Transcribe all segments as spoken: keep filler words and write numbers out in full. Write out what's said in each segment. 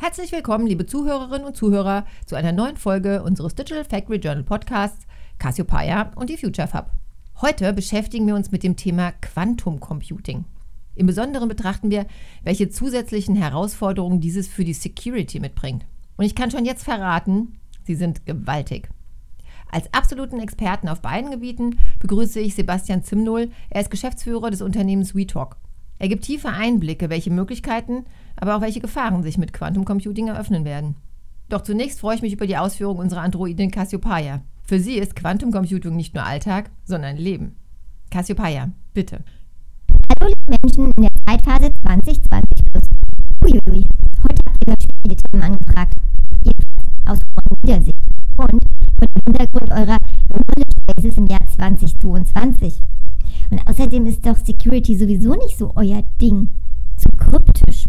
Herzlich willkommen, liebe Zuhörerinnen und Zuhörer, zu einer neuen Folge unseres Digital Factory Journal Podcasts Cassiopeia und die Future Fab. Heute beschäftigen wir uns mit dem Thema Quantum Computing. Im Besonderen betrachten wir, welche zusätzlichen Herausforderungen dieses für die Security mitbringt. Und ich kann schon jetzt verraten, sie sind gewaltig. Als absoluten Experten auf beiden Gebieten begrüße ich Sebastian Zimnol. Er ist Geschäftsführer des Unternehmens WeTalk. Er gibt tiefe Einblicke, welche Möglichkeiten, aber auch welche Gefahren sich mit Quantum Computing eröffnen werden. Doch zunächst freue ich mich über die Ausführungen unserer Androidin Cassiopeia. Für sie ist Quantum Computing nicht nur Alltag, sondern Leben. Cassiopeia, bitte. Hallo liebe Menschen in der Zeitphase zwanzig zwanzig plus. Uiuiui, heute habt ihr über schwierige Themen angefragt. Jedenfalls aus eurer Sicht und von dem Hintergrund eurer Knowledge Bases im Jahr zwanzig zweiundzwanzig. Und außerdem ist doch Security sowieso nicht so euer Ding. Zu kryptisch.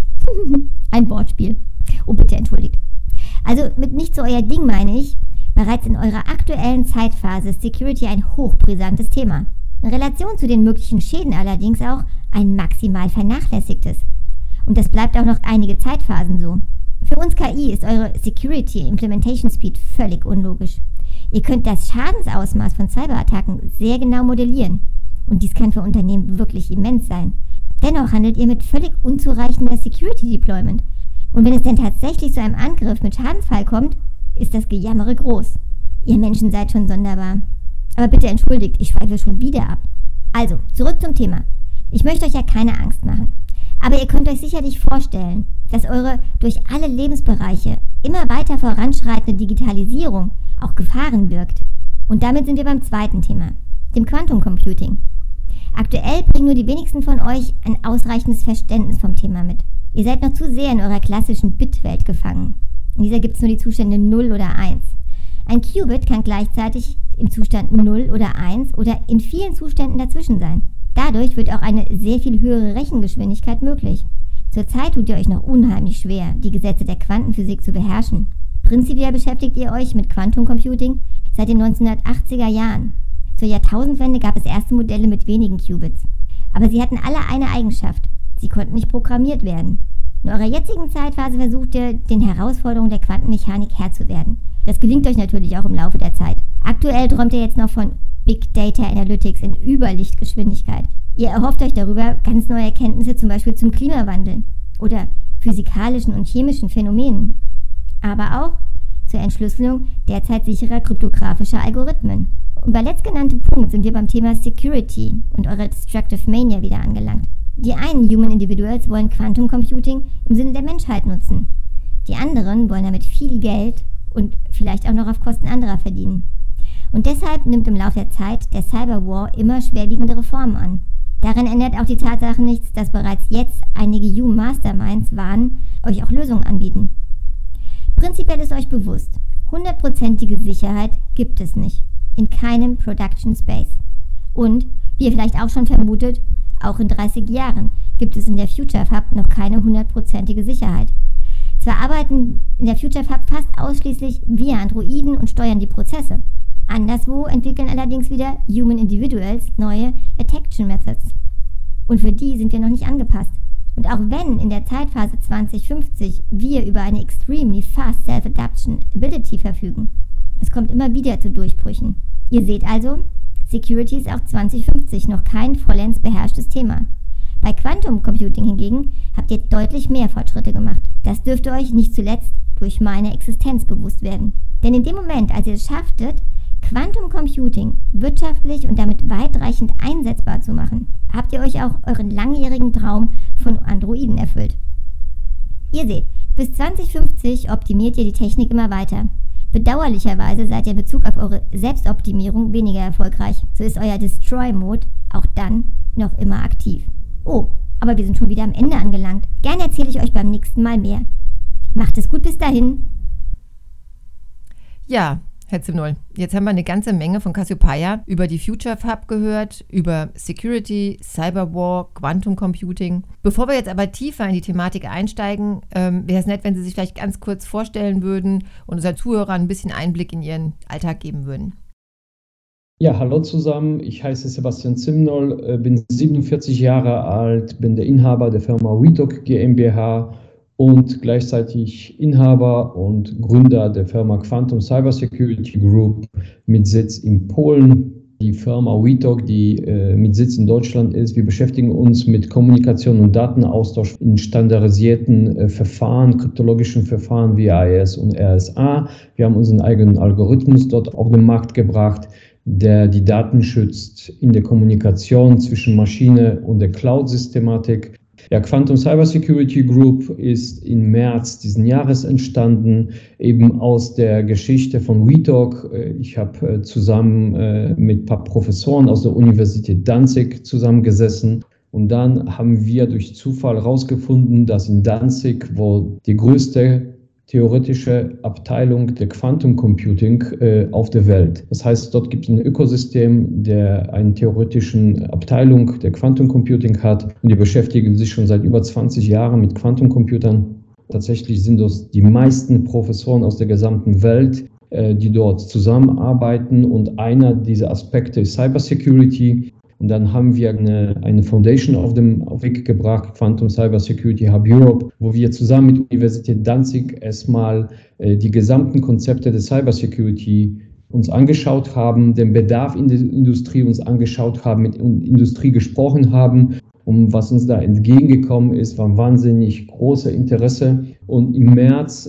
Ein Wortspiel. Oh, bitte entschuldigt. Also mit nicht so euer Ding meine ich, bereits in eurer aktuellen Zeitphase ist Security ein hochbrisantes Thema. In Relation zu den möglichen Schäden allerdings auch ein maximal vernachlässigtes. Und das bleibt auch noch einige Zeitphasen so. Für uns K I ist eure Security Implementation Speed völlig unlogisch. Ihr könnt das Schadensausmaß von Cyberattacken sehr genau modellieren. Und dies kann für Unternehmen wirklich immens sein. Dennoch handelt ihr mit völlig unzureichender Security Deployment. Und wenn es denn tatsächlich zu einem Angriff mit Schadensfall kommt, ist das Gejammere groß. Ihr Menschen seid schon sonderbar. Aber bitte entschuldigt, ich schweife schon wieder ab. Also, zurück zum Thema. Ich möchte euch ja keine Angst machen. Aber ihr könnt euch sicherlich vorstellen, dass eure durch alle Lebensbereiche immer weiter voranschreitende Digitalisierung auch Gefahren birgt. Und damit sind wir beim zweiten Thema, dem Quantum Computing. Aktuell bringen nur die wenigsten von euch ein ausreichendes Verständnis vom Thema mit. Ihr seid noch zu sehr in eurer klassischen Bit-Welt gefangen. In dieser gibt es nur die Zustände null oder eins. Ein Qubit kann gleichzeitig im Zustand null oder eins oder in vielen Zuständen dazwischen sein. Dadurch wird auch eine sehr viel höhere Rechengeschwindigkeit möglich. Zurzeit tut ihr euch noch unheimlich schwer, die Gesetze der Quantenphysik zu beherrschen. Prinzipiell beschäftigt ihr euch mit Quantum Computing seit den neunzehnhundertachtziger Jahren. Zur Jahrtausendwende gab es erste Modelle mit wenigen Qubits. Aber sie hatten alle eine Eigenschaft. Sie konnten nicht programmiert werden. In eurer jetzigen Zeitphase versucht ihr, den Herausforderungen der Quantenmechanik Herr zu werden. Das gelingt euch natürlich auch im Laufe der Zeit. Aktuell träumt ihr jetzt noch von Big Data Analytics in Überlichtgeschwindigkeit. Ihr erhofft euch darüber ganz neue Erkenntnisse zum Beispiel zum Klimawandel oder physikalischen und chemischen Phänomenen. Aber auch zur Entschlüsselung derzeit sicherer kryptografischer Algorithmen. Und bei letztgenanntem Punkt sind wir beim Thema Security und eurer Destructive Mania wieder angelangt. Die einen Human Individuals wollen Quantum Computing im Sinne der Menschheit nutzen. Die anderen wollen damit viel Geld und vielleicht auch noch auf Kosten anderer verdienen. Und deshalb nimmt im Laufe der Zeit der Cyberwar immer schwerwiegendere Formen an. Daran ändert auch die Tatsache nichts, dass bereits jetzt einige Human Masterminds warnen, euch auch Lösungen anbieten. Prinzipiell ist euch bewusst, hundertprozentige Sicherheit gibt es nicht. In keinem Production Space. Und, wie ihr vielleicht auch schon vermutet, auch in dreißig Jahren gibt es in der Future Fab noch keine hundertprozentige Sicherheit. Zwar arbeiten in der Future Fab fast ausschließlich wir Androiden und steuern die Prozesse. Anderswo entwickeln allerdings wieder Human Individuals neue Attraction Methods. Und für die sind wir noch nicht angepasst. Und auch wenn in der Zeitphase zwanzig fünfzig wir über eine extremely fast Self-Adaption Ability verfügen, es kommt immer wieder zu Durchbrüchen. Ihr seht also, Security ist auch zwanzig fünfzig noch kein vollends beherrschtes Thema. Bei Quantum Computing hingegen habt ihr deutlich mehr Fortschritte gemacht. Das dürfte euch nicht zuletzt durch meine Existenz bewusst werden. Denn in dem Moment, als ihr es schafftet, Quantum Computing wirtschaftlich und damit weitreichend einsetzbar zu machen, habt ihr euch auch euren langjährigen Traum von Androiden erfüllt. Ihr seht, bis zwanzig fünfzig optimiert ihr die Technik immer weiter. Bedauerlicherweise seid ihr in Bezug auf eure Selbstoptimierung weniger erfolgreich. So ist euer Destroy-Mode auch dann noch immer aktiv. Oh, aber wir sind schon wieder am Ende angelangt. Gerne erzähle ich euch beim nächsten Mal mehr. Macht es gut bis dahin. Ja, Herr Zimnol, jetzt haben wir eine ganze Menge von Cassiopeia über die Future Fab gehört, über Security, Cyberwar, Quantum Computing. Bevor wir jetzt aber tiefer in die Thematik einsteigen, ähm, wäre es nett, wenn Sie sich vielleicht ganz kurz vorstellen würden und unseren Zuhörern ein bisschen Einblick in Ihren Alltag geben würden. Ja, hallo zusammen. Ich heiße Sebastian Zimnol, bin siebenundvierzig Jahre alt, bin der Inhaber der Firma WeTalk GmbH und gleichzeitig Inhaber und Gründer der Firma Quantum Cybersecurity Group mit Sitz in Polen. Die Firma WeTalk, die äh, mit Sitz in Deutschland ist. Wir beschäftigen uns mit Kommunikation und Datenaustausch in standardisierten äh, Verfahren, kryptologischen Verfahren wie A E S und R S A. Wir haben unseren eigenen Algorithmus dort auf den Markt gebracht, der die Daten schützt in der Kommunikation zwischen Maschine und der Cloud-Systematik. Ja, Quantum Cybersecurity Group ist im März diesen Jahres entstanden, eben aus der Geschichte von WeTalk. Ich habe zusammen mit ein paar Professoren aus der Universität Danzig zusammengesessen. Und dann haben wir durch Zufall herausgefunden, dass in Danzig, wo die größte theoretische Abteilung der Quantum Computing äh, auf der Welt. Das heißt, dort gibt es ein Ökosystem, der eine theoretische Abteilung der Quantum Computing hat und die beschäftigen sich schon seit über zwanzig Jahren mit Quantumcomputern. Tatsächlich sind das die meisten Professoren aus der gesamten Welt, äh, die dort zusammenarbeiten und einer dieser Aspekte ist Cybersecurity. Und dann haben wir eine, eine Foundation auf den Weg gebracht, Quantum Cybersecurity Hub Europe, wo wir zusammen mit der Universität Danzig erstmal äh, die gesamten Konzepte der Cybersecurity uns angeschaut haben, den Bedarf in der Industrie uns angeschaut haben, mit der Industrie gesprochen haben. Und was uns da entgegengekommen ist, war ein wahnsinnig großes Interesse. Und im März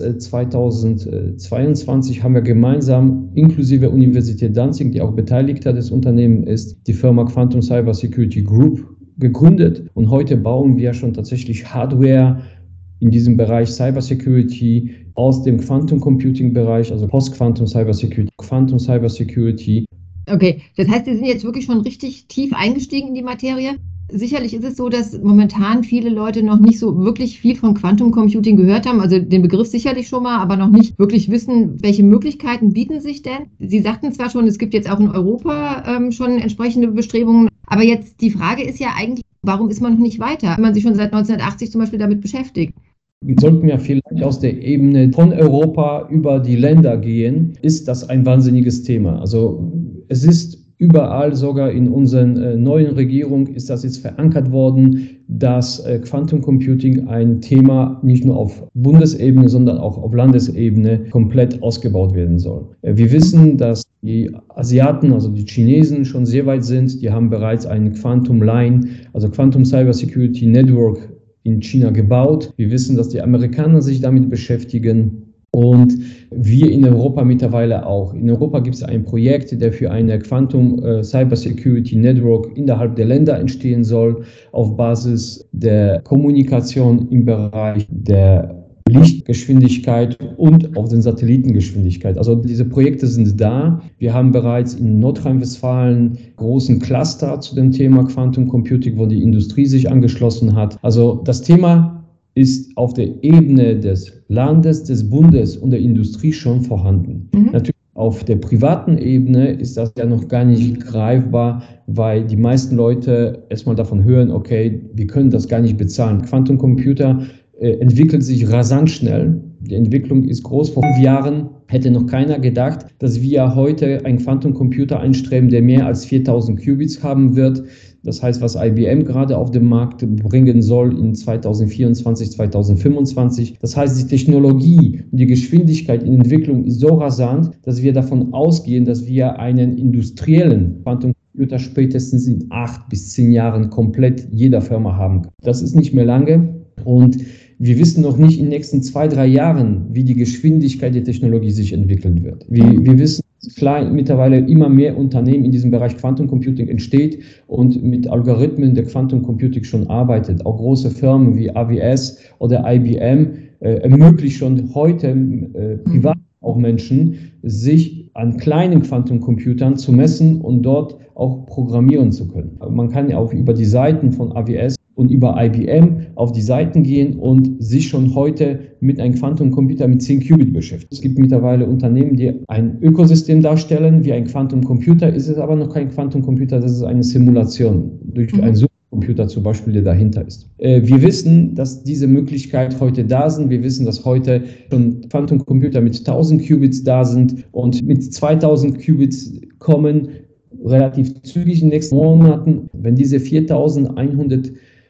zweitausendzweiundzwanzig haben wir gemeinsam, inklusive Universität Danzig, die auch Beteiligter des Unternehmens ist, die Firma Quantum Cybersecurity Group gegründet. Und heute bauen wir schon tatsächlich Hardware in diesem Bereich Cybersecurity aus dem Quantum Computing Bereich, also Post-Quantum Cybersecurity, Quantum Cybersecurity. Okay, das heißt, Sie sind jetzt wirklich schon richtig tief eingestiegen in die Materie. Sicherlich ist es so, dass momentan viele Leute noch nicht so wirklich viel von Quantum Computing gehört haben, also den Begriff sicherlich schon mal, aber noch nicht wirklich wissen, welche Möglichkeiten bieten sich denn. Sie sagten zwar schon, es gibt jetzt auch in Europa ähm, schon entsprechende Bestrebungen, aber jetzt die Frage ist ja eigentlich, warum ist man noch nicht weiter, wenn man sich schon seit neunzehnhundertachtzig zum Beispiel damit beschäftigt? Wir sollten ja vielleicht aus der Ebene von Europa über die Länder gehen, ist das ein wahnsinniges Thema. Also es ist überall, sogar in unseren äh, neuen Regierung ist das jetzt verankert worden, dass äh, Quantum Computing ein Thema nicht nur auf Bundesebene, sondern auch auf Landesebene komplett ausgebaut werden soll. Äh, wir wissen, dass die Asiaten, also die Chinesen, schon sehr weit sind. Die haben bereits ein Quantum Line, also Quantum Cybersecurity Network in China gebaut. Wir wissen, dass die Amerikaner sich damit beschäftigen. Und wir in Europa mittlerweile auch. In Europa gibt es ein Projekt, der für eine Quantum äh, Cybersecurity Network innerhalb der Länder entstehen soll, auf Basis der Kommunikation im Bereich der Lichtgeschwindigkeit und auf den Satellitengeschwindigkeit. Also diese Projekte sind da. Wir haben bereits in Nordrhein-Westfalen großen Cluster zu dem Thema Quantum Computing, wo die Industrie sich angeschlossen hat. Also das Thema ist auf der Ebene des Landes, des Bundes und der Industrie schon vorhanden. Mhm. Natürlich auf der privaten Ebene ist das ja noch gar nicht greifbar, weil die meisten Leute erstmal davon hören, okay, wir können das gar nicht bezahlen. Quantum Computer äh, entwickelt sich rasant schnell. Die Entwicklung ist groß. Vor fünf Jahren hätte noch keiner gedacht, dass wir heute einen Quantum Computer einstreben, der mehr als viertausend Qubits haben wird. Das heißt, was I B M gerade auf den Markt bringen soll in zweitausendvierundzwanzig, zweitausendfünfundzwanzig. Das heißt, die Technologie und die Geschwindigkeit in Entwicklung ist so rasant, dass wir davon ausgehen, dass wir einen industriellen Quantumcomputer spätestens in acht bis zehn Jahren komplett jeder Firma haben kann. Das ist nicht mehr lange und wir wissen noch nicht in den nächsten zwei, drei Jahren, wie die Geschwindigkeit der Technologie sich entwickeln wird. Wir, wir wissen, dass klar mittlerweile immer mehr Unternehmen in diesem Bereich Quantum Computing entsteht und mit Algorithmen der Quantum Computing schon arbeitet. Auch große Firmen wie A W S oder I B M äh, ermöglichen schon heute äh, privat auch Menschen, sich an kleinen Quantumcomputern zu messen und dort auch programmieren zu können. Man kann ja auch über die Seiten von A W S und über I B M auf die Seiten gehen und sich schon heute mit einem Quantumcomputer mit zehn Qubit beschäftigen. Es gibt mittlerweile Unternehmen, die ein Ökosystem darstellen, wie ein Quantumcomputer, ist es aber noch kein Quantumcomputer, das ist eine Simulation durch mhm. einen Supercomputer zum Beispiel, der dahinter ist. Wir wissen, dass diese Möglichkeiten heute da sind. Wir wissen, dass heute schon Quantumcomputer mit tausend Qubits da sind und mit zweitausend Qubits kommen relativ zügig in den nächsten Monaten. Wenn diese viertausendeinhundert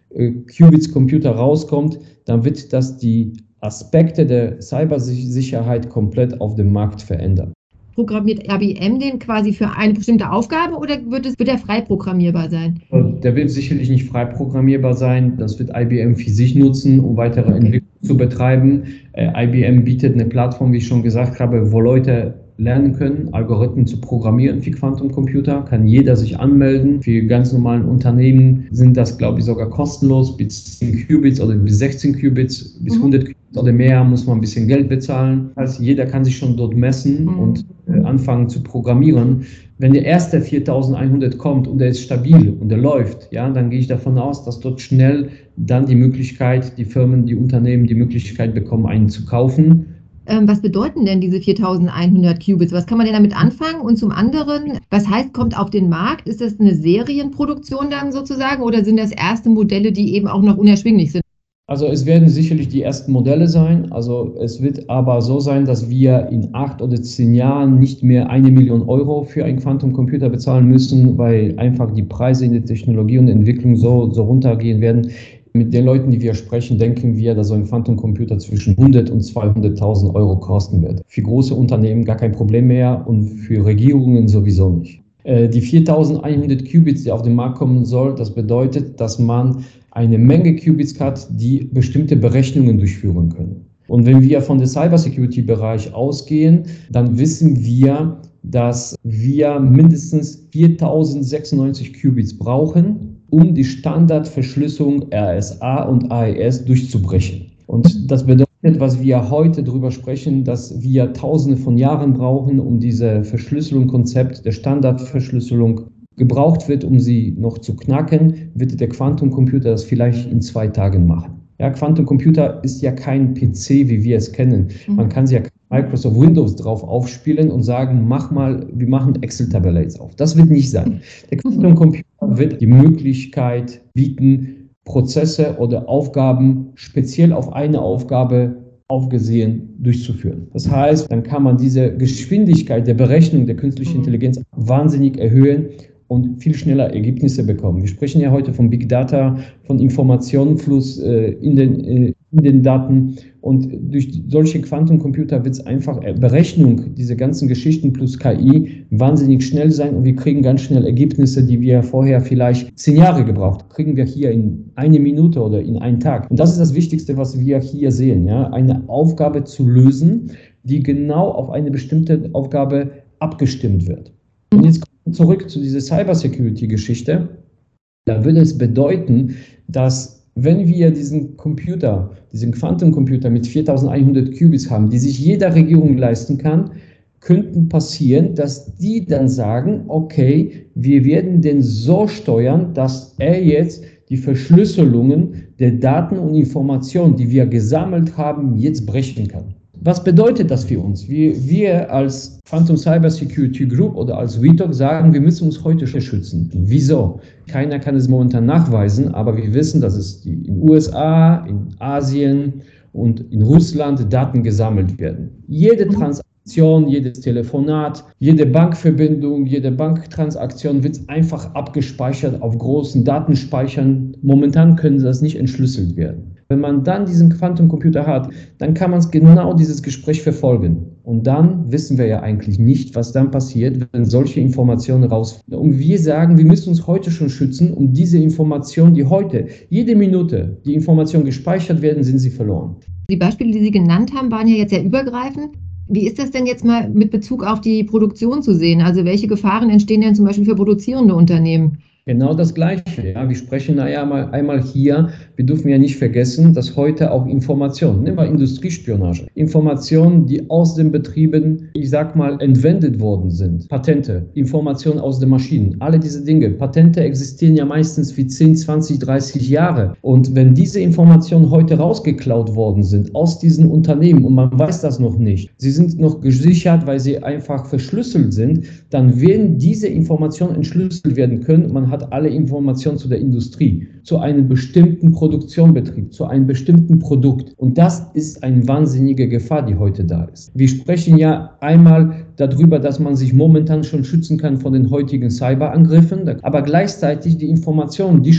äh, Qubits-Computer rauskommt, dann wird das die Aspekte der Cybersicherheit komplett auf dem Markt verändern. Programmiert I B M den quasi für eine bestimmte Aufgabe oder wird, es, wird er frei programmierbar sein? Der wird sicherlich nicht frei programmierbar sein. Das wird I B M für sich nutzen, um weitere okay. Entwicklung zu betreiben. Äh, I B M bietet eine Plattform, wie ich schon gesagt habe, wo Leute lernen können, Algorithmen zu programmieren für Quantumcomputer. Kann jeder sich anmelden. Für ganz normalen Unternehmen sind das, glaube ich, sogar kostenlos. Bis zehn Qubits oder bis sechzehn Qubits, bis mhm. hundert Qubits oder mehr muss man ein bisschen Geld bezahlen. Das heißt, jeder kann sich schon dort messen mhm. und äh, anfangen zu programmieren. Wenn der erste viertausendeinhundert kommt und der ist stabil und der läuft, ja, dann gehe ich davon aus, dass dort schnell dann die Möglichkeit, die Firmen, die Unternehmen die Möglichkeit bekommen, einen zu kaufen. Ähm, was bedeuten denn diese viertausendeinhundert Qubits? Was kann man denn damit anfangen? Und zum anderen, was heißt, kommt auf den Markt? Ist das eine Serienproduktion dann sozusagen oder sind das erste Modelle, die eben auch noch unerschwinglich sind? Also es werden sicherlich die ersten Modelle sein. Also es wird aber so sein, dass wir in acht oder zehn Jahren nicht mehr eine Million Euro für einen Quantumcomputer bezahlen müssen, weil einfach die Preise in der Technologie und Entwicklung so, so runtergehen werden. Mit den Leuten, die wir sprechen, denken wir, dass so ein Quantumcomputer zwischen hundert und zweihunderttausend Euro kosten wird. Für große Unternehmen gar kein Problem mehr und für Regierungen sowieso nicht. Die viertausendeinhundert Qubits, die auf den Markt kommen soll, das bedeutet, dass man eine Menge Qubits hat, die bestimmte Berechnungen durchführen können. Und wenn wir von dem Cybersecurity-Bereich ausgehen, dann wissen wir, dass wir mindestens viertausendsechsundneunzig Qubits brauchen, um die Standardverschlüsselung R S A und A E S durchzubrechen. Und das bedeutet, was wir heute darüber sprechen, dass wir Tausende von Jahren brauchen, um diese Verschlüsselungskonzept der Standardverschlüsselung gebraucht wird, um sie noch zu knacken, wird der Quantumcomputer das vielleicht in zwei Tagen machen. Ja, Quantumcomputer ist ja kein P C, wie wir es kennen. Man kann sich ja Microsoft Windows drauf aufspielen und sagen, mach mal, wir machen Excel-Tabelle jetzt auf. Das wird nicht sein. Der Quantumcomputer wird die Möglichkeit bieten, Prozesse oder Aufgaben speziell auf eine Aufgabe aufgesehen durchzuführen. Das heißt, dann kann man diese Geschwindigkeit der Berechnung der künstlichen Intelligenz wahnsinnig erhöhen und viel schneller Ergebnisse bekommen. Wir sprechen ja heute von Big Data, von Informationenfluss äh, in, den, äh, in den Daten und durch solche Quantumcomputer wird es einfach äh, Berechnung, diese ganzen Geschichten plus K I wahnsinnig schnell sein und wir kriegen ganz schnell Ergebnisse, die wir vorher vielleicht zehn Jahre gebraucht haben, kriegen wir hier in eine Minute oder in einen Tag. Und das ist das Wichtigste, was wir hier sehen, ja, eine Aufgabe zu lösen, die genau auf eine bestimmte Aufgabe abgestimmt wird. Und jetzt zurück zu dieser Cybersecurity-Geschichte, da würde es bedeuten, dass wenn wir diesen Computer, diesen Quantencomputer mit viertausendeinhundert Qubits haben, die sich jeder Regierung leisten kann, könnten passieren, dass die dann sagen, okay, wir werden den so steuern, dass er jetzt die Verschlüsselungen der Daten und Informationen, die wir gesammelt haben, jetzt brechen kann. Was bedeutet das für uns? Wir, wir als Quantum Cyber Security Group oder als V TOC sagen, wir müssen uns heute schützen. Wieso? Keiner kann es momentan nachweisen, aber wir wissen, dass es in den U S A, in Asien und in Russland Daten gesammelt werden. Jede Transaktion, jedes Telefonat, jede Bankverbindung, jede Banktransaktion wird einfach abgespeichert auf großen Datenspeichern. Momentan können das nicht entschlüsselt werden. Wenn man dann diesen Quantumcomputer hat, dann kann man genau dieses Gespräch verfolgen. Und dann wissen wir ja eigentlich nicht, was dann passiert, wenn solche Informationen rausfinden. Und wir sagen, wir müssen uns heute schon schützen, um diese Informationen, die heute, jede Minute, die Informationen gespeichert werden, sind sie verloren. Die Beispiele, die Sie genannt haben, waren ja jetzt sehr übergreifend. Wie ist das denn jetzt mal mit Bezug auf die Produktion zu sehen? Also welche Gefahren entstehen denn zum Beispiel für produzierende Unternehmen? Genau das Gleiche. Ja. Wir sprechen einmal, einmal hier, wir dürfen ja nicht vergessen, dass heute auch Informationen, nehmen wir Industriespionage, Informationen, die aus den Betrieben, ich sag mal, entwendet worden sind, Patente, Informationen aus den Maschinen, alle diese Dinge. Patente existieren ja meistens für zehn, zwanzig, dreißig Jahre. Und wenn diese Informationen heute rausgeklaut worden sind aus diesen Unternehmen und man weiß das noch nicht, sie sind noch gesichert, weil sie einfach verschlüsselt sind, dann werden diese Informationen entschlüsselt werden können. Man hat alle Informationen zu der Industrie, zu einem bestimmten Produktionsbetrieb, zu einem bestimmten Produkt. Und das ist eine wahnsinnige Gefahr, die heute da ist. Wir sprechen ja einmal darüber, dass man sich momentan schon schützen kann von den heutigen Cyberangriffen, aber gleichzeitig die Informationen, die schon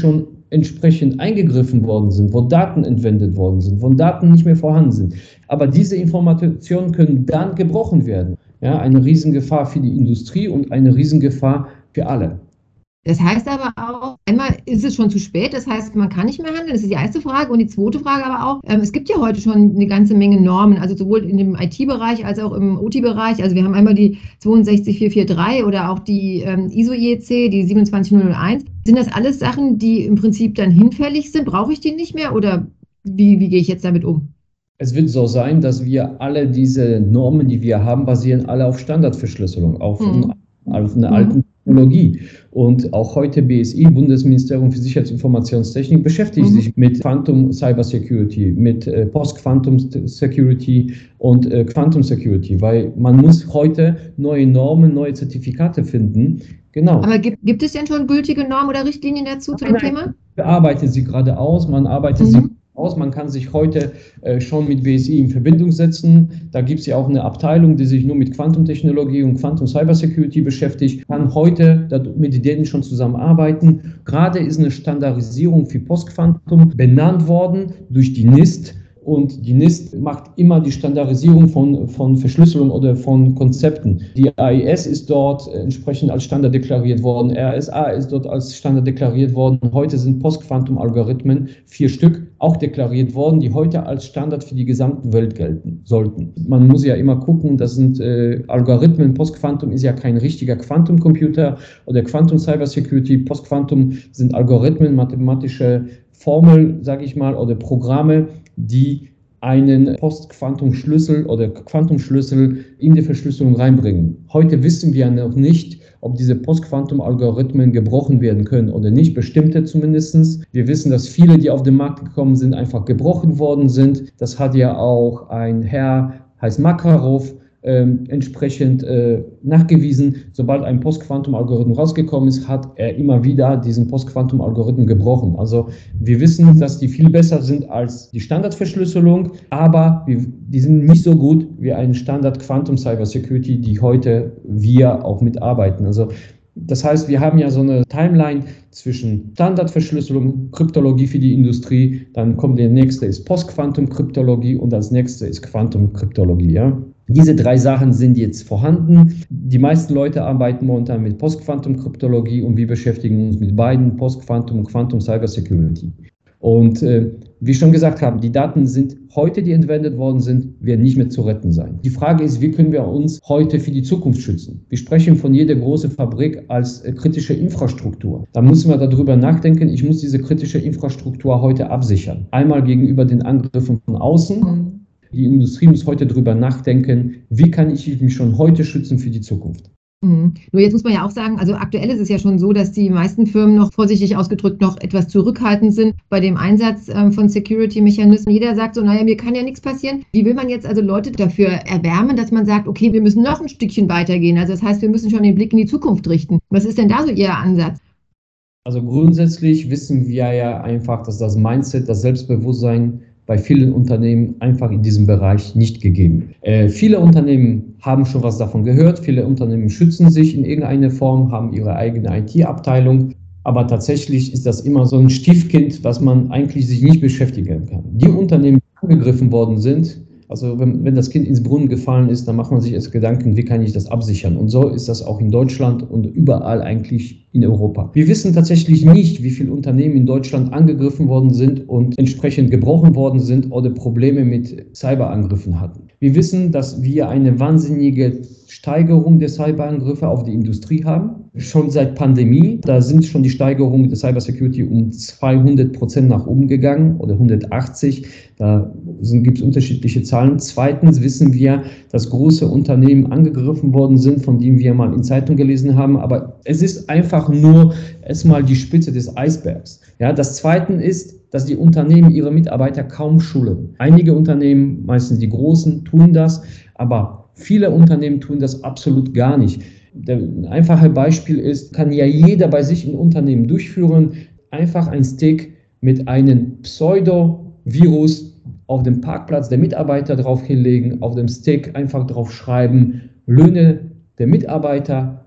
entsprechend eingegriffen worden sind, wo Daten entwendet worden sind, wo Daten nicht mehr vorhanden sind. Aber diese Informationen können dann gebrochen werden. Ja, eine Riesengefahr für die Industrie und eine Riesengefahr für alle. Das heißt aber auch, einmal ist es schon zu spät, das heißt, man kann nicht mehr handeln, das ist die erste Frage. Und die zweite Frage aber auch, ähm, es gibt ja heute schon eine ganze Menge Normen, also sowohl in dem I T-Bereich als auch im O T-Bereich. Also wir haben einmal die zweiundsechzig vier vier drei oder auch die ähm, I S O I E C, die siebenundzwanzig null null eins. Sind das alles Sachen, die im Prinzip dann hinfällig sind? Brauche ich die nicht mehr oder wie, wie gehe ich jetzt damit um? Es wird so sein, dass wir alle diese Normen, die wir haben, basieren alle auf Standardverschlüsselung, auf, mhm. auf einer mhm. alten Technologie. Und auch heute B S I, Bundesministerium für Sicherheitsinformationstechnik, beschäftigt mhm. sich mit Quantum Cyber Security, mit äh, Post-Quantum Security und äh, Quantum Security, weil man muss heute neue Normen, neue Zertifikate finden. Genau. Aber gibt, gibt es denn schon gültige Normen oder Richtlinien dazu zu dem Nein, Thema? Man arbeitet sie gerade aus, man arbeitet mhm. sie aus. Man kann sich heute äh, schon mit B S I in Verbindung setzen. Da gibt es ja auch eine Abteilung, die sich nur mit Quantumtechnologie und Quantum Cyber Security beschäftigt. Kann heute mit denen schon zusammenarbeiten. Gerade ist eine Standardisierung für Postquantum benannt worden durch die NIST. Und die NIST macht immer die Standardisierung von, von Verschlüsselung oder von Konzepten. Die A E S ist dort entsprechend als Standard deklariert worden. R S A ist dort als Standard deklariert worden. Heute sind Post-Quantum-Algorithmen, vier Stück, auch deklariert worden, die heute als Standard für die gesamte Welt gelten sollten. Man muss ja immer gucken, das sind äh, Algorithmen. Post-Quantum ist ja kein richtiger Quantum-Computer oder Quantum Cyber Security. Post-Quantum sind Algorithmen, mathematische Formeln, sage ich mal, oder Programme, die einen Post-Quantum-Schlüssel oder Quantum-Schlüssel in die Verschlüsselung reinbringen. Heute wissen wir noch nicht, ob diese Post-Quantum-Algorithmen gebrochen werden können oder nicht, bestimmte zumindest. Wir wissen, dass viele, die auf den Markt gekommen sind, einfach gebrochen worden sind. Das hat ja auch ein Herr, heißt Makarov, Ähm, entsprechend äh, nachgewiesen. Sobald ein Post-Quantum-Algorithmen rausgekommen ist, hat er immer wieder diesen Post-Quantum-Algorithmen gebrochen. Also wir wissen, dass die viel besser sind als die Standardverschlüsselung, aber wir, die sind nicht so gut wie ein Standard Quantum Cyber Security, die heute wir auch mitarbeiten. Also das heißt, wir haben ja so eine Timeline zwischen Standardverschlüsselung, Kryptologie für die Industrie, dann kommt der nächste ist Post-Quantum-Kryptologie und als nächste ist Quantum-Kryptologie. Ja? Diese drei Sachen sind jetzt vorhanden. Die meisten Leute arbeiten momentan mit Post-Quantum-Kryptologie und wir beschäftigen uns mit beiden, Post-Quantum und Quantum Cyber Security. Und äh, wie schon gesagt haben, die Daten sind heute, die entwendet worden sind, werden nicht mehr zu retten sein. Die Frage ist, wie können wir uns heute für die Zukunft schützen? Wir sprechen von jeder großen Fabrik als äh, kritische Infrastruktur. Da müssen wir darüber nachdenken, ich muss diese kritische Infrastruktur heute absichern. Einmal gegenüber den Angriffen von außen. Die Industrie muss heute darüber nachdenken, wie kann ich mich schon heute schützen für die Zukunft. Mhm. Nur jetzt muss man ja auch sagen, also aktuell ist es ja schon so, dass die meisten Firmen noch vorsichtig ausgedrückt noch etwas zurückhaltend sind bei dem Einsatz ähm, von Security-Mechanismen. Jeder sagt so, naja, mir kann ja nichts passieren. Wie will man jetzt also Leute dafür erwärmen, dass man sagt, okay, wir müssen noch ein Stückchen weitergehen? Also das heißt, wir müssen schon den Blick in die Zukunft richten. Was ist denn da so Ihr Ansatz? Also grundsätzlich wissen wir ja einfach, dass das Mindset, das Selbstbewusstsein bei vielen Unternehmen einfach in diesem Bereich nicht gegeben. Äh, viele Unternehmen haben schon was davon gehört, viele Unternehmen schützen sich in irgendeiner Form, haben ihre eigene I T-Abteilung, aber tatsächlich ist das immer so ein Stiefkind, was man eigentlich sich nicht beschäftigen kann. Die Unternehmen, die angegriffen worden sind, also wenn, wenn das Kind ins Brunnen gefallen ist, dann macht man sich erst Gedanken, wie kann ich das absichern? Und so ist das auch in Deutschland und überall eigentlich in Europa. Wir wissen tatsächlich nicht, wie viele Unternehmen in Deutschland angegriffen worden sind und entsprechend gebrochen worden sind oder Probleme mit Cyberangriffen hatten. Wir wissen, dass wir eine wahnsinnige Steigerung der Cyberangriffe auf die Industrie haben. Schon seit Pandemie, da sind schon die Steigerungen der Cybersecurity um zweihundert Prozent nach oben gegangen oder hundertachtzig. Da gibt es unterschiedliche Zahlen. Zweitens wissen wir, dass große Unternehmen angegriffen worden sind, von denen wir mal in Zeitung gelesen haben. Aber es ist einfach nur erstmal die Spitze des Eisbergs. Ja, das Zweite ist, dass die Unternehmen ihre Mitarbeiter kaum schulen. Einige Unternehmen, meistens die großen, tun das, aber viele Unternehmen tun das absolut gar nicht. Ein einfaches Beispiel ist, kann ja jeder bei sich im Unternehmen durchführen, einfach ein Stick mit einem Pseudo-Virus auf dem Parkplatz der Mitarbeiter drauf hinlegen, auf dem Stick einfach drauf schreiben, Löhne der Mitarbeiter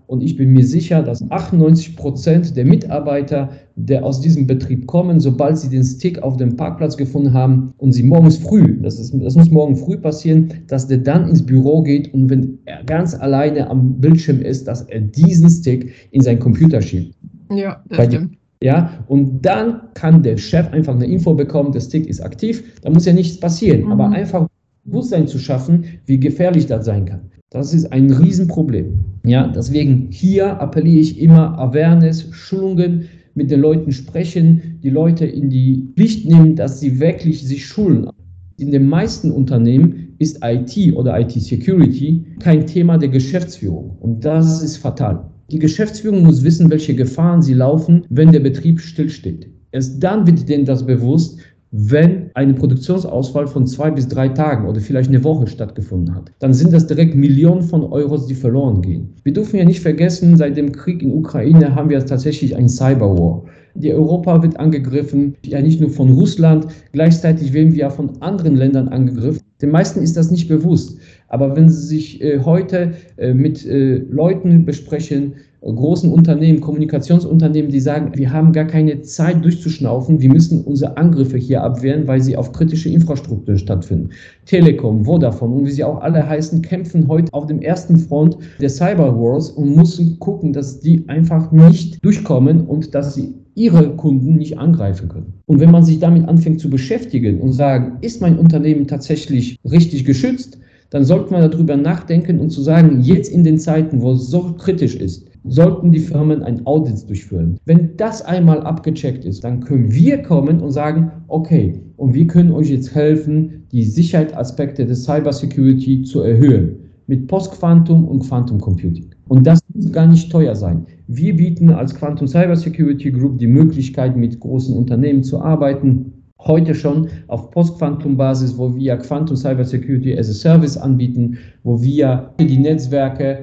Und ich bin mir sicher, dass achtundneunzig Prozent der Mitarbeiter, der aus diesem Betrieb kommen, sobald sie den Stick auf dem Parkplatz gefunden haben und sie morgens früh, das, ist, das muss morgen früh passieren, dass der dann ins Büro geht und wenn er ganz alleine am Bildschirm ist, dass er diesen Stick in seinen Computer schiebt. Ja, das Bei stimmt. Ja, und dann kann der Chef einfach eine Info bekommen, der Stick ist aktiv, da muss ja nichts passieren, mhm. aber einfach Bewusstsein zu schaffen, wie gefährlich das sein kann. Das ist ein Riesenproblem. Ja, deswegen hier appelliere ich immer Awareness, Schulungen, mit den Leuten sprechen, die Leute in die Pflicht nehmen, dass sie wirklich sich schulen. In den meisten Unternehmen ist I T oder I T-Security kein Thema der Geschäftsführung und das ist fatal. Die Geschäftsführung muss wissen, welche Gefahren sie laufen, wenn der Betrieb stillsteht. Erst dann wird denen das bewusst, wenn ein Produktionsausfall von zwei bis drei Tagen oder vielleicht eine Woche stattgefunden hat. Dann sind das direkt Millionen von Euros, die verloren gehen. Wir dürfen ja nicht vergessen, seit dem Krieg in Ukraine haben wir tatsächlich ein Cyberwar. Die Europa wird angegriffen, ja nicht nur von Russland, gleichzeitig werden wir ja von anderen Ländern angegriffen. Den meisten ist das nicht bewusst. Aber wenn Sie sich äh, heute äh, mit äh, Leuten besprechen, äh, großen Unternehmen, Kommunikationsunternehmen, die sagen, wir haben gar keine Zeit durchzuschnaufen, wir müssen unsere Angriffe hier abwehren, weil sie auf kritische Infrastrukturen stattfinden. Telekom, Vodafone und wie sie auch alle heißen, kämpfen heute auf dem ersten Front der Cyberwars und müssen gucken, dass die einfach nicht durchkommen und dass sie ihre Kunden nicht angreifen können. Und wenn man sich damit anfängt zu beschäftigen und sagen, ist mein Unternehmen tatsächlich richtig geschützt, dann sollten wir darüber nachdenken und zu sagen, jetzt in den Zeiten, wo es so kritisch ist, sollten die Firmen ein Audit durchführen. Wenn das einmal abgecheckt ist, dann können wir kommen und sagen, okay, und wir können euch jetzt helfen, die Sicherheitsaspekte des Cybersecurity zu erhöhen mit Post-Quantum und Quantum Computing. Und das muss gar nicht teuer sein. Wir bieten als Quantum Cybersecurity Group die Möglichkeit, mit großen Unternehmen zu arbeiten, heute schon auf Post-Quantum-Basis, wo wir Quantum Cybersecurity as a Service anbieten, wo wir die Netzwerke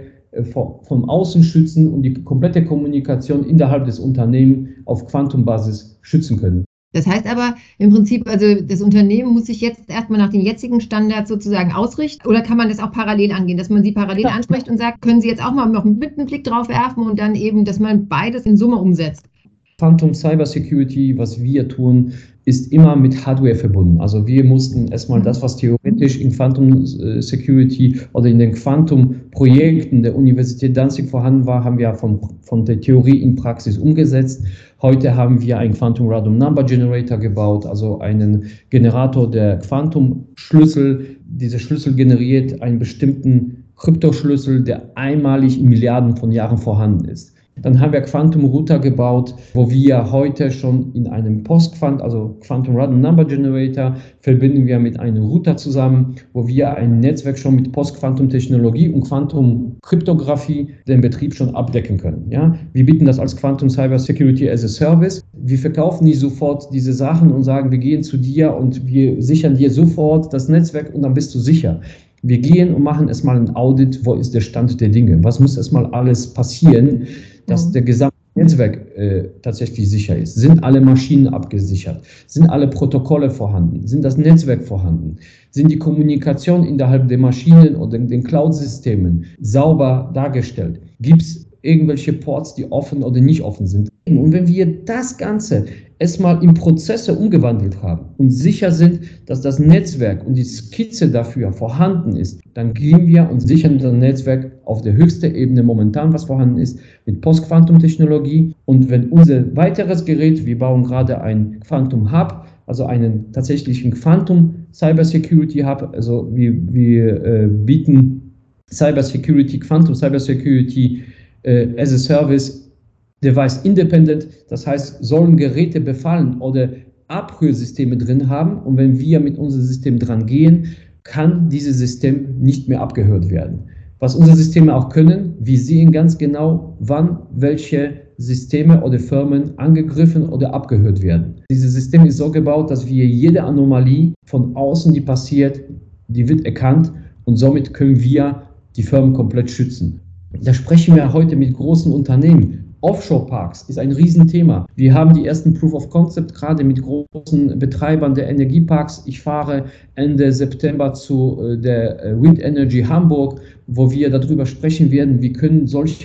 vom Außen schützen und die komplette Kommunikation innerhalb des Unternehmens auf Quantum-Basis schützen können. Das heißt aber im Prinzip, also das Unternehmen muss sich jetzt erstmal nach den jetzigen Standards sozusagen ausrichten oder kann man das auch parallel angehen, dass man sie parallel ja. anspricht und sagt, können Sie jetzt auch mal noch einen Blick drauf werfen und dann eben, dass man beides in Summe umsetzt? Quantum Cybersecurity, was wir tun, ist immer mit Hardware verbunden. Also wir mussten erstmal das, was theoretisch in Quantum Security oder in den Quantum-Projekten der Universität Danzig vorhanden war, haben wir von, von der Theorie in Praxis umgesetzt. Heute haben wir einen Quantum Random Number Generator gebaut, also einen Generator der Quantum-Schlüssel. Dieser Schlüssel generiert einen bestimmten Kryptoschlüssel, der einmalig in Milliarden von Jahren vorhanden ist. Dann haben wir Quantum Router gebaut, wo wir heute schon in einem Post-Quant, also Quantum Random Number Generator, verbinden wir mit einem Router zusammen, wo wir ein Netzwerk schon mit Post-Quantum-Technologie und Quantum-Kryptographie den Betrieb schon abdecken können. Ja? Wir bieten das als Quantum Cyber Security as a Service. Wir verkaufen nicht sofort diese Sachen und sagen, wir gehen zu dir und wir sichern dir sofort das Netzwerk und dann bist du sicher. Wir gehen und machen erstmal ein Audit, wo ist der Stand der Dinge, was muss erstmal alles passieren, dass der gesamte Netzwerk äh, tatsächlich sicher ist. Sind alle Maschinen abgesichert? Sind alle Protokolle vorhanden? Sind das Netzwerk vorhanden? Sind die Kommunikation innerhalb der Maschinen oder den Cloud-Systemen sauber dargestellt? Gibt es irgendwelche Ports, die offen oder nicht offen sind? Und wenn wir das Ganze erstmal in Prozesse umgewandelt haben und sicher sind, dass das Netzwerk und die Skizze dafür vorhanden ist, dann gehen wir und sichern das Netzwerk auf der höchsten Ebene momentan, was vorhanden ist, mit Post-Quantum-Technologie. Und wenn unser weiteres Gerät, wir bauen gerade ein Quantum Hub, also einen tatsächlichen Quantum Cybersecurity Hub, also wir, wir äh, bieten Cybersecurity, Quantum Cybersecurity äh, as a Service Device Independent, das heißt, sollen Geräte befallen oder Abhörsysteme drin haben und wenn wir mit unserem System dran gehen, kann dieses System nicht mehr abgehört werden. Was unsere Systeme auch können, wir sehen ganz genau, wann welche Systeme oder Firmen angegriffen oder abgehört werden. Dieses System ist so gebaut, dass wir jede Anomalie von außen, die passiert, die wird erkannt und somit können wir die Firmen komplett schützen. Da sprechen wir heute mit großen Unternehmen. Offshore-Parks ist ein Riesenthema. Wir haben die ersten Proof of Concept gerade mit großen Betreibern der Energieparks. Ich fahre Ende September zu der Wind Energy Hamburg, wo wir darüber sprechen werden, wie können solche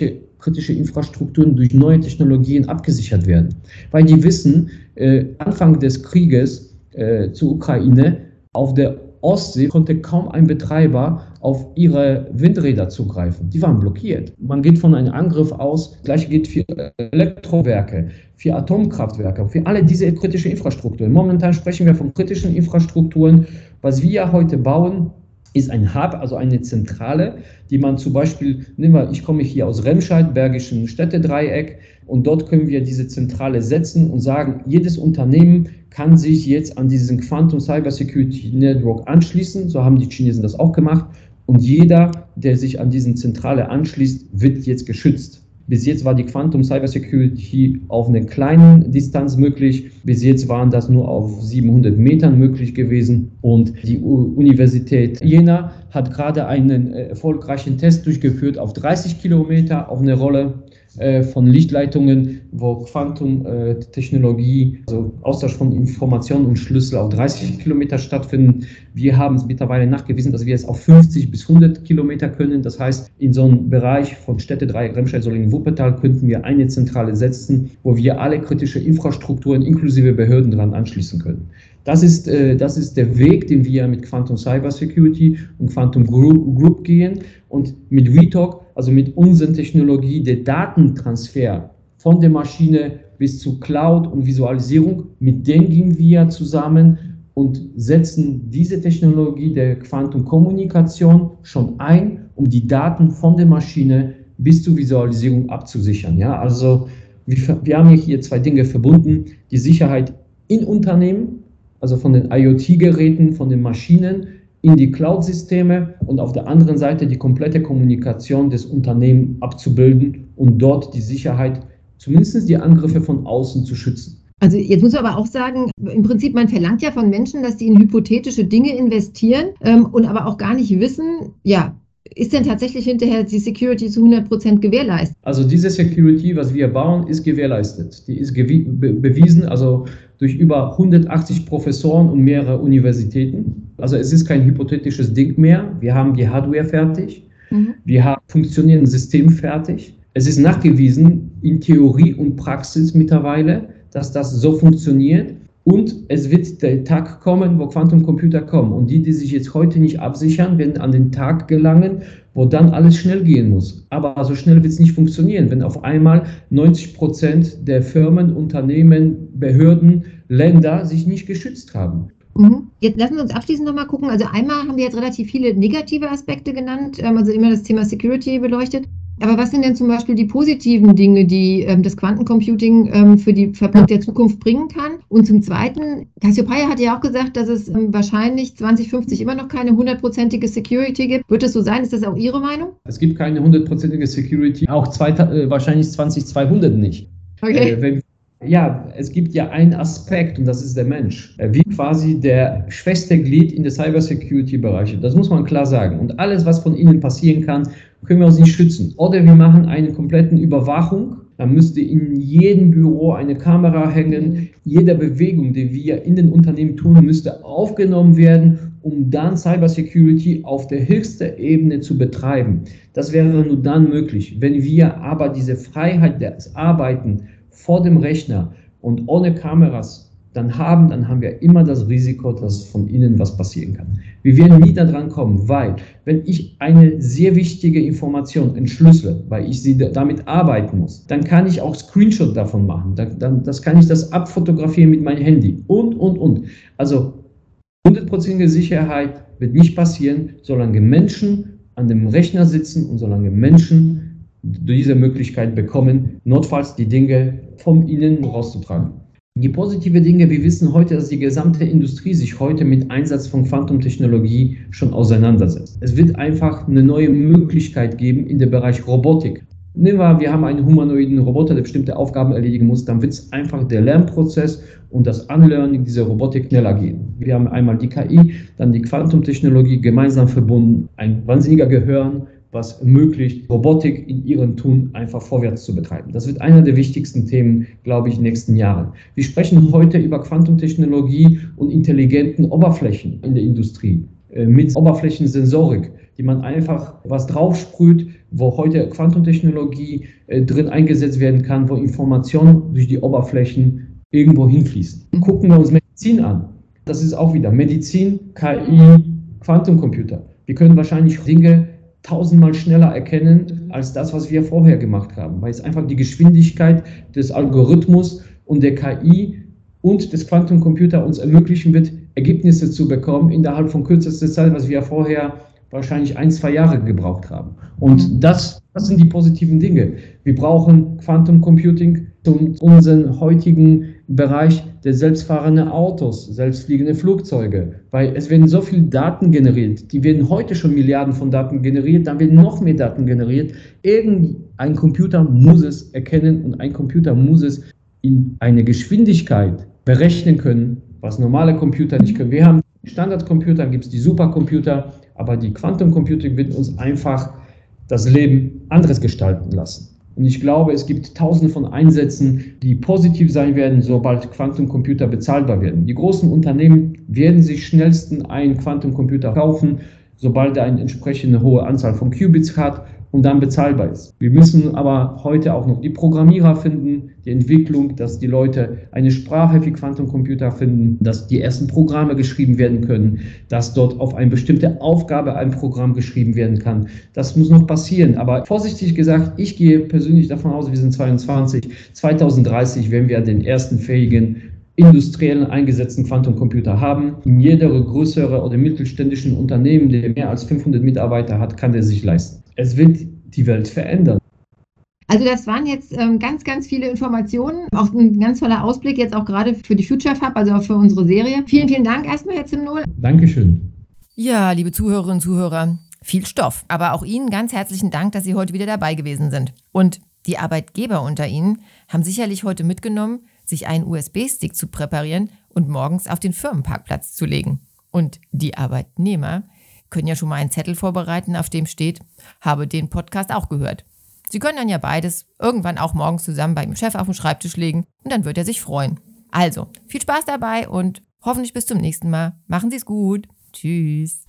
kritische Infrastrukturen durch neue Technologien abgesichert werden. Weil die wissen, äh, Anfang des Krieges äh, zur Ukraine, auf der Ostsee konnte kaum ein Betreiber auf ihre Windräder zugreifen. Die waren blockiert. Man geht von einem Angriff aus. Das Gleiche gilt für Elektrowerke, für Atomkraftwerke, für alle diese kritischen Infrastrukturen. Momentan sprechen wir von kritischen Infrastrukturen. Was wir heute bauen, ist ein Hub, also eine Zentrale, die man zum Beispiel, nehmen wir, ich komme hier aus Remscheid, Bergischen Städtedreieck, und dort können wir diese Zentrale setzen und sagen, jedes Unternehmen kann sich jetzt an diesen Quantum Cyber Security Network anschließen, so haben die Chinesen das auch gemacht, und jeder, der sich an diesen Zentrale anschließt, wird jetzt geschützt. Bis jetzt war die Quantum Cyber Security auf einer kleinen Distanz möglich. Bis jetzt waren das nur auf siebenhundert Metern möglich gewesen. Und die Universität Jena hat gerade einen erfolgreichen Test durchgeführt auf dreißig Kilometer auf eine Rolle äh, von Lichtleitungen, wo Quantum-Technologie, also Austausch von Informationen und Schlüssel auf dreißig Kilometer stattfinden. Wir haben es mittlerweile nachgewiesen, dass wir es auf fünfzig bis hundert Kilometer können. Das heißt, in so einem Bereich von Städtedreieck, Remscheid, Solingen, Wuppertal könnten wir eine Zentrale setzen, wo wir alle kritische Infrastrukturen inklusive Behörden dran anschließen können. Das ist, äh, das ist der Weg, den wir mit Quantum Cyber Security und Quantum Group, Group gehen. Und mit Retalk, also mit unserer Technologie, der Datentransfer von der Maschine bis zu Cloud und Visualisierung, mit denen gehen wir zusammen und setzen diese Technologie der Quantumkommunikation schon ein, um die Daten von der Maschine bis zur Visualisierung abzusichern. Ja, also wir, wir haben hier zwei Dinge verbunden: die Sicherheit in Unternehmen, also von den IoT-Geräten, von den Maschinen in die Cloud-Systeme, und auf der anderen Seite die komplette Kommunikation des Unternehmens abzubilden und dort die Sicherheit, zumindest die Angriffe von außen, zu schützen. Also jetzt muss man aber auch sagen, im Prinzip, man verlangt ja von Menschen, dass die in hypothetische Dinge investieren ähm, und aber auch gar nicht wissen, ja, ist denn tatsächlich hinterher die Security zu hundert Prozent gewährleistet? Also diese Security, was wir bauen, ist gewährleistet. Die ist gew- be- bewiesen, also durch über hundertachtzig Professoren und mehrere Universitäten. Also es ist kein hypothetisches Ding mehr. Wir haben die Hardware fertig. Mhm. Wir haben funktionierendes System fertig. Es ist nachgewiesen in Theorie und Praxis mittlerweile, dass das so funktioniert. Und es wird der Tag kommen, wo Quantumcomputer kommen. Und die, die sich jetzt heute nicht absichern, werden an den Tag gelangen, wo dann alles schnell gehen muss. Aber so schnell wird es nicht funktionieren, wenn auf einmal neunzig Prozent der Firmen, Unternehmen, Behörden, Länder sich nicht geschützt haben. Mhm. Jetzt lassen wir uns abschließend nochmal gucken. Also einmal haben wir jetzt relativ viele negative Aspekte genannt, also immer das Thema Security beleuchtet. Aber was sind denn zum Beispiel die positiven Dinge, die ähm, das Quantencomputing ähm, für die Fabrik der Zukunft bringen kann? Und zum Zweiten, Cassiopeia hat ja auch gesagt, dass es ähm, wahrscheinlich zwanzig fünfzig immer noch keine hundertprozentige Security gibt. Wird das so sein? Ist das auch Ihre Meinung? Es gibt keine hundertprozentige Security, auch zwei, äh, wahrscheinlich zwanzig zweihundert nicht. Okay. Äh, wenn Ja, es gibt ja einen Aspekt, und das ist der Mensch, wie quasi der schwächste Glied in der Cybersecurity-Bereich. Das muss man klar sagen. Und alles, was von innen passieren kann, können wir uns nicht schützen. Oder wir machen eine komplette Überwachung. Dann müsste in jedem Büro eine Kamera hängen. Jede Bewegung, die wir in den Unternehmen tun, müsste aufgenommen werden, um dann Cybersecurity auf der höchsten Ebene zu betreiben. Das wäre nur dann möglich. Wenn wir aber diese Freiheit des Arbeiten vor dem Rechner und ohne Kameras dann haben, dann haben wir immer das Risiko, dass von innen was passieren kann. Wir werden nie daran kommen, weil wenn ich eine sehr wichtige Information entschlüssele, weil ich sie damit arbeiten muss, dann kann ich auch Screenshot davon machen. Dann, dann das kann ich das abfotografieren mit meinem Handy und, und, und. Also hundertprozentige Sicherheit wird nicht passieren, solange Menschen an dem Rechner sitzen und solange Menschen diese Möglichkeit bekommen, notfalls die Dinge von innen rauszutragen. Die positive Dinge, wir wissen heute, dass die gesamte Industrie sich heute mit Einsatz von Quantumtechnologie schon auseinandersetzt. Es wird einfach eine neue Möglichkeit geben in dem Bereich Robotik. Nehmen wir, wir haben einen humanoiden Roboter, der bestimmte Aufgaben erledigen muss, dann wird es einfach der Lernprozess und das Unlearning dieser Robotik schneller gehen. Wir haben einmal die K I, dann die Quantumtechnologie gemeinsam verbunden, ein wahnsinniger Gehirn, was ermöglicht, Robotik in ihrem Tun einfach vorwärts zu betreiben. Das wird einer der wichtigsten Themen, glaube ich, in den nächsten Jahren. Wir sprechen heute über Quantumtechnologie und intelligenten Oberflächen in der Industrie, äh, mit Oberflächensensorik, die man einfach was draufsprüht, wo heute Quantumtechnologie äh, drin eingesetzt werden kann, wo Informationen durch die Oberflächen irgendwo hinfließen. Gucken wir uns Medizin an. Das ist auch wieder Medizin, K I, Quantencomputer. Wir können wahrscheinlich Dinge tausendmal schneller erkennen als das, was wir vorher gemacht haben, weil es einfach die Geschwindigkeit des Algorithmus und der K I und des Quantencomputer uns ermöglichen wird, Ergebnisse zu bekommen innerhalb von kürzester Zeit, was wir vorher wahrscheinlich ein, zwei Jahre gebraucht haben. Und das, das sind die positiven Dinge. Wir brauchen Quantum Computing zu unserem heutigen Bereich der selbstfahrenden Autos, selbstfliegende Flugzeuge, weil es werden so viele Daten generiert, die werden heute schon Milliarden von Daten generiert, dann werden noch mehr Daten generiert. Irgendein Computer muss es erkennen und ein Computer muss es in eine Geschwindigkeit berechnen können, was normale Computer nicht können. Wir haben Standardcomputer, gibt es die Supercomputer, aber die Quantum Computing wird uns einfach das Leben anderes gestalten lassen. Und ich glaube, es gibt tausende von Einsätzen, die positiv sein werden, sobald Quantencomputer bezahlbar werden. Die großen Unternehmen werden sich schnellstens einen Quantencomputer kaufen, sobald er eine entsprechende hohe Anzahl von Qubits hat und dann bezahlbar ist. Wir müssen aber heute auch noch die Programmierer finden, die Entwicklung, dass die Leute eine Sprache für Quantencomputer finden, dass die ersten Programme geschrieben werden können, dass dort auf eine bestimmte Aufgabe ein Programm geschrieben werden kann. Das muss noch passieren. Aber vorsichtig gesagt, ich gehe persönlich davon aus, wir sind zweiundzwanzig, zweitausenddreißig werden wir den ersten fähigen industriellen eingesetzten Quantencomputer haben. In jeder größere oder mittelständischen Unternehmen, der mehr als fünfhundert Mitarbeiter hat, kann der sich leisten. Es wird die Welt verändern. Also das waren jetzt ähm, ganz, ganz viele Informationen, auch ein ganz toller Ausblick jetzt auch gerade für die Future Fab, also auch für unsere Serie. Vielen, vielen Dank erstmal, Herr Zimnol. Dankeschön. Ja, liebe Zuhörerinnen und Zuhörer, viel Stoff. Aber auch Ihnen ganz herzlichen Dank, dass Sie heute wieder dabei gewesen sind. Und die Arbeitgeber unter Ihnen haben sicherlich heute mitgenommen, sich einen U S B-Stick zu präparieren und morgens auf den Firmenparkplatz zu legen. Und die Arbeitnehmer können ja schon mal einen Zettel vorbereiten, auf dem steht, habe den Podcast auch gehört. Sie können dann ja beides irgendwann auch morgens zusammen bei Ihrem Chef auf den Schreibtisch legen und dann wird er sich freuen. Also, viel Spaß dabei und hoffentlich bis zum nächsten Mal. Machen Sie es gut. Tschüss.